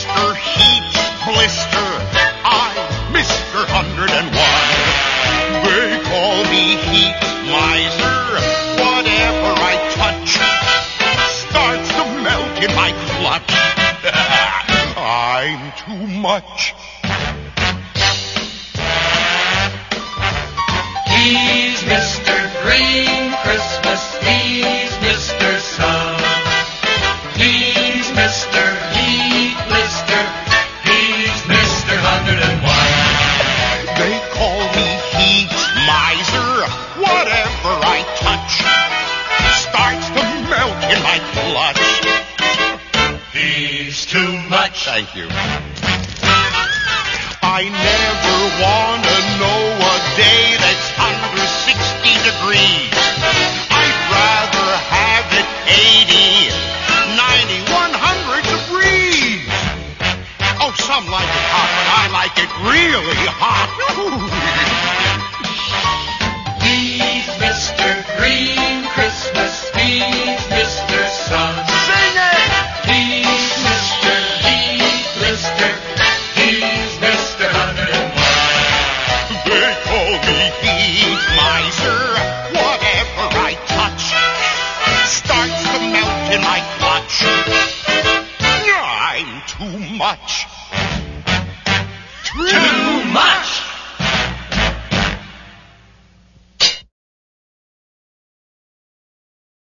Mr. Heat Blister. I'm Mr. 101. They call me Heat Miser. Whatever I touch starts to melt in my clutch. I'm too much. He's Mr. Green Christmas. He's Mr. Sun. He's Mr. Heat Blister. He's Mr. 101. They call me Heat Miser. Whatever I touch starts to melt in my clutch. He's too much. Thank you. I never want to know a day that's under 60 degrees. I'd rather have it 80, 90, 100 degrees. Oh, some like it hot, but I like it really hot. He's Mr. Green Christmas. He's Mr. Sun. Sing it! He's Mr. Heat Blister. He's Mr. 101. They call me Heat Miser. Whatever I touch starts to melt in my clutch. I'm too much.